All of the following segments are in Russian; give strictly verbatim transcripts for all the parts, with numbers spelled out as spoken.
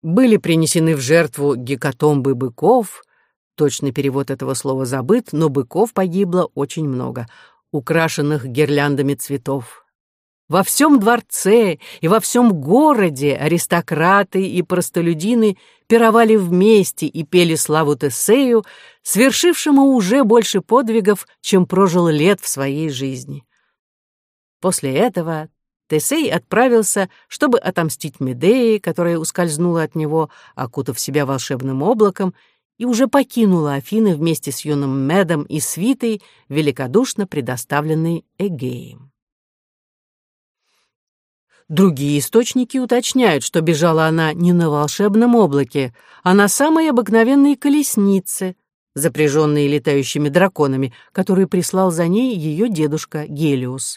Были принесены в жертву гекатомбы быков, точный перевод этого слова забыт, но быков погибло очень много, украшенных гирляндами цветов. Во всем дворце и во всем городе аристократы и простолюдины пировали вместе и пели славу Тесею, свершившему уже больше подвигов, чем прожил лет в своей жизни. После этого Тесей отправился, чтобы отомстить Медее, которая ускользнула от него, окутав себя волшебным облаком, и уже покинула Афины вместе с юным Медом и свитой, великодушно предоставленной Эгеем. Другие источники уточняют, что бежала она не на волшебном облаке, а на самой обыкновенной колеснице, запряженной летающими драконами, которую прислал за ней ее дедушка Гелиос.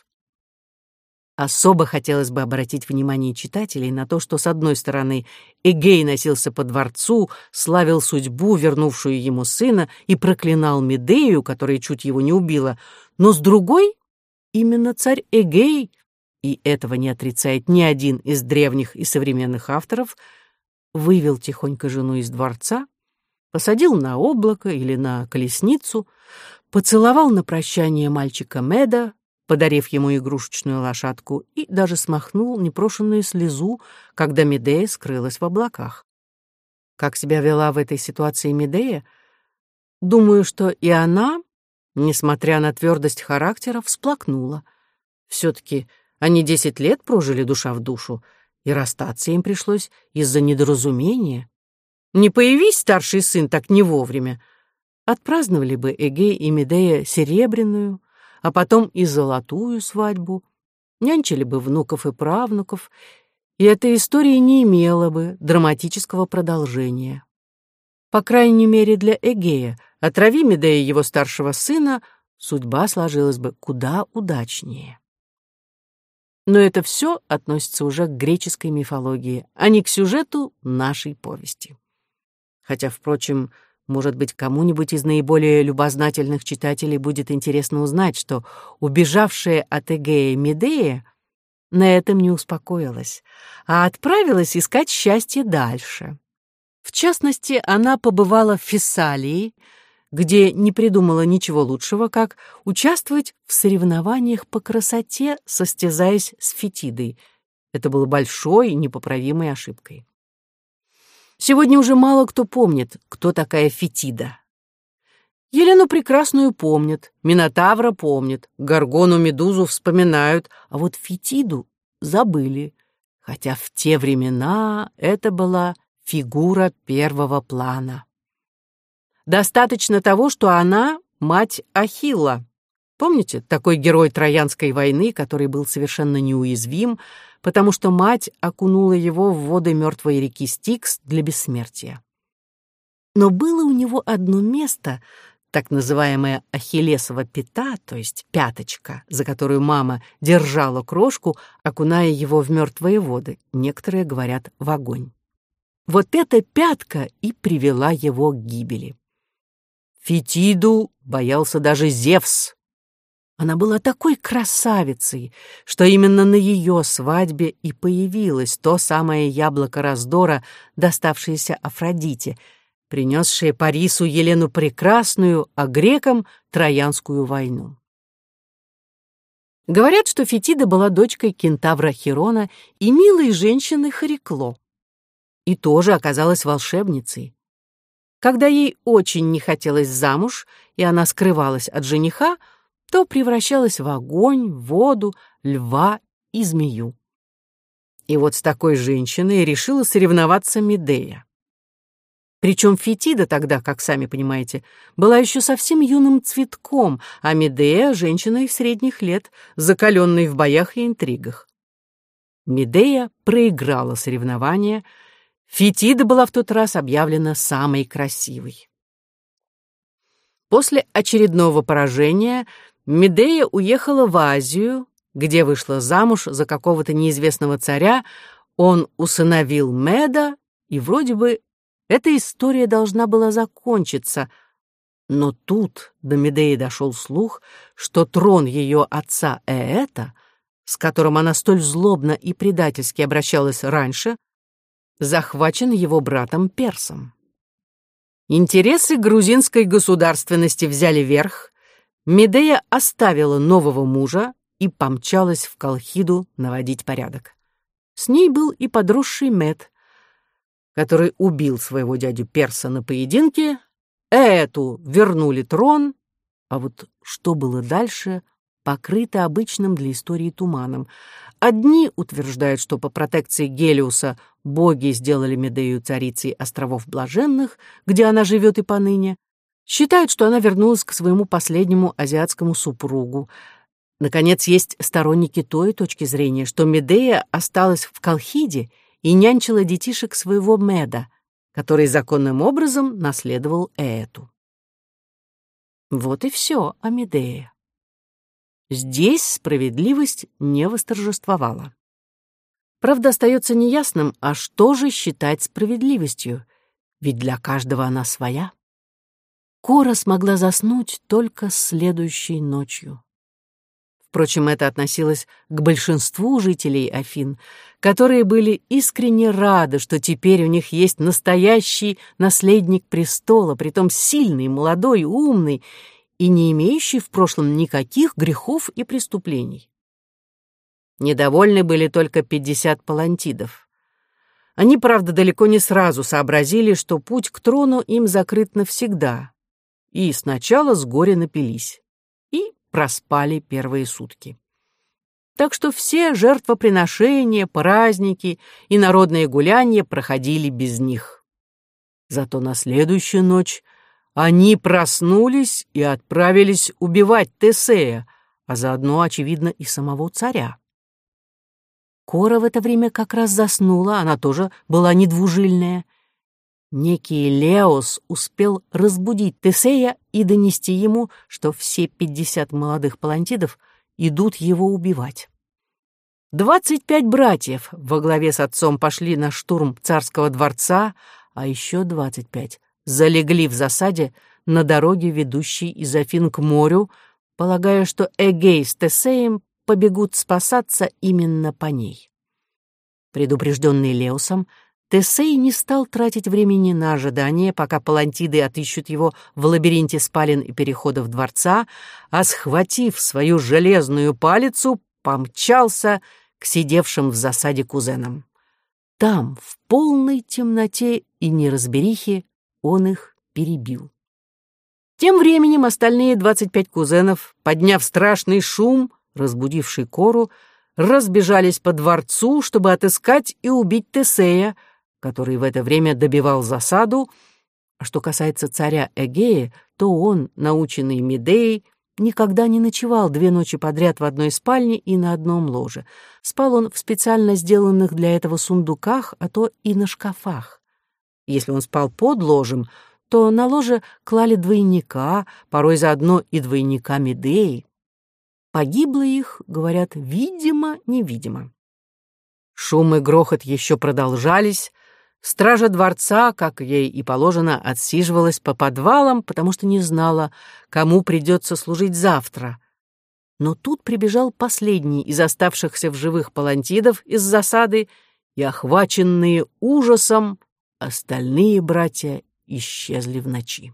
Особо хотелось бы обратить внимание читателей на то, что, с одной стороны, Эгей носился по дворцу, славил судьбу, вернувшую ему сына, и проклинал Медею, которая чуть его не убила, но с другой, именно царь Эгей, и этого не отрицает ни один из древних и современных авторов, вывел тихонько жену из дворца, посадил на облако или на колесницу, поцеловал на прощание мальчика Меда, подарив ему игрушечную лошадку, и даже смахнул непрошенную слезу, когда Медея скрылась в облаках. Как себя вела в этой ситуации Медея? Думаю, что и она, несмотря на твердость характера, всплакнула. Все-таки они десять лет прожили душа в душу, и расстаться им пришлось из-за недоразумения. Не появись старший сын так не вовремя, отпраздновали бы Эгей и Медея серебряную, а потом и золотую свадьбу, нянчили бы внуков и правнуков, и эта история не имела бы драматического продолжения. По крайней мере, для Эгея, отрави Медея его старшего сына, судьба сложилась бы куда удачнее. Но это все относится уже к греческой мифологии, а не к сюжету нашей повести. Хотя, впрочем, может быть, кому-нибудь из наиболее любознательных читателей будет интересно узнать, что убежавшая от Эгея Медея на этом не успокоилась, а отправилась искать счастье дальше. В частности, она побывала в Фессалии, где не придумала ничего лучшего, как участвовать в соревнованиях по красоте, состязаясь с Фетидой. Это было большой и непоправимой ошибкой. Сегодня уже мало кто помнит, кто такая Фетида. Елену Прекрасную помнят, Минотавра помнят, Горгону Медузу вспоминают, а вот Фетиду забыли, хотя в те времена это была фигура первого плана. Достаточно того, что она мать Ахилла. Помните, такой герой Троянской войны, который был совершенно неуязвим, потому что мать окунула его в воды мертвой реки Стикс для бессмертия. Но было у него одно место, так называемая Ахиллесова пята, то есть пяточка, за которую мама держала крошку, окуная его в мертвые воды, некоторые говорят, в огонь. Вот эта пятка и привела его к гибели. Фетиду боялся даже Зевс. Она была такой красавицей, что именно на ее свадьбе и появилось то самое яблоко раздора, доставшееся Афродите, принесшее Парису Елену Прекрасную, а грекам — Троянскую войну. Говорят, что Фетида была дочкой кентавра Хирона и милой женщины Харикло, и тоже оказалась волшебницей. Когда ей очень не хотелось замуж, и она скрывалась от жениха, то превращалась в огонь, воду, льва и змею. И вот с такой женщиной решила соревноваться Медея. Причем Фетида тогда, как сами понимаете, была еще совсем юным цветком, а Медея — женщиной средних лет, закаленной в боях и интригах. Медея проиграла соревнование. Фетида была в тот раз объявлена самой красивой. После очередного поражения Медея уехала в Азию, где вышла замуж за какого-то неизвестного царя, он усыновил Меда, и вроде бы эта история должна была закончиться. Но тут до Медеи дошел слух, что трон ее отца Ээта, с которым она столь злобно и предательски обращалась раньше, захвачен его братом Персом. Интересы грузинской государственности взяли верх, Медея оставила нового мужа и помчалась в Колхиду наводить порядок. С ней был и подросший Мед, который убил своего дядю Перса на поединке, Эту вернули трон, а вот что было дальше, покрыто обычным для истории туманом. Одни утверждают, что по протекции Гелиуса боги сделали Медею царицей островов Блаженных, где она живет и поныне. Считают, что она вернулась к своему последнему азиатскому супругу. Наконец, есть сторонники той точки зрения, что Медея осталась в Колхиде и нянчила детишек своего Меда, который законным образом наследовал Эту. Вот и все о Медее. Здесь справедливость не восторжествовала. Правда, остается неясным, а что же считать справедливостью, ведь для каждого она своя. Кора смогла заснуть только следующей ночью. Впрочем, это относилось к большинству жителей Афин, которые были искренне рады, что теперь у них есть настоящий наследник престола, притом сильный, молодой, умный и не имеющий в прошлом никаких грехов и преступлений. Недовольны были только пятьдесят палантидов. Они, правда, далеко не сразу сообразили, что путь к трону им закрыт навсегда, и сначала с горя напились и проспали первые сутки. Так что все жертвоприношения, праздники и народные гуляния проходили без них. Зато на следующую ночь они проснулись и отправились убивать Тесея, а заодно, очевидно, и самого царя. Кора в это время как раз заснула, она тоже была недвужильная. Некий Леос успел разбудить Тесея и донести ему, что все пятьдесят молодых палантидов идут его убивать. Двадцать пять братьев во главе с отцом пошли на штурм царского дворца, а еще двадцать пять залегли в засаде на дороге, ведущей из Афин к морю, полагая, что Эгей с Тесеем побегут спасаться именно по ней. Предупрежденный Леосом, Тесей не стал тратить времени на ожидание, пока палантиды отыщут его в лабиринте спален и переходов дворца, а, схватив свою железную палицу, помчался к сидевшим в засаде кузенам. Там, в полной темноте и неразберихе, он их перебил. Тем временем остальные двадцать пять кузенов, подняв страшный шум, разбудивший Кору, разбежались по дворцу, чтобы отыскать и убить Тесея, который в это время добивал засаду. А что касается царя Эгея, то он, наученный Медеей, никогда не ночевал две ночи подряд в одной спальне и на одном ложе. Спал он в специально сделанных для этого сундуках, а то и на шкафах. Если он спал под ложем, то на ложе клали двойника, порой заодно и двойника Медеи. Погибло их, говорят, видимо-невидимо. Шум и грохот еще продолжались. Стража дворца, как ей и положено, отсиживалась по подвалам, потому что не знала, кому придется служить завтра. Но тут прибежал последний из оставшихся в живых палантидов из засады, и, охваченные ужасом, остальные братья исчезли в ночи.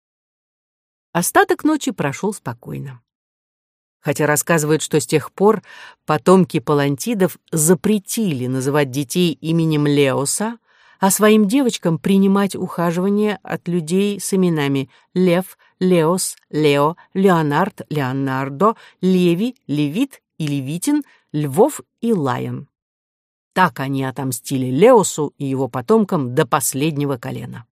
Остаток ночи прошел спокойно. Хотя рассказывают, что с тех пор потомки палантидов запретили называть детей именем Леоса, а своим девочкам принимать ухаживание от людей с именами Лев, Леос, Лео, Леонард, Леонардо, Леви, Левит и Левитин, Львов и Лайон. Так они отомстили Леосу и его потомкам до последнего колена.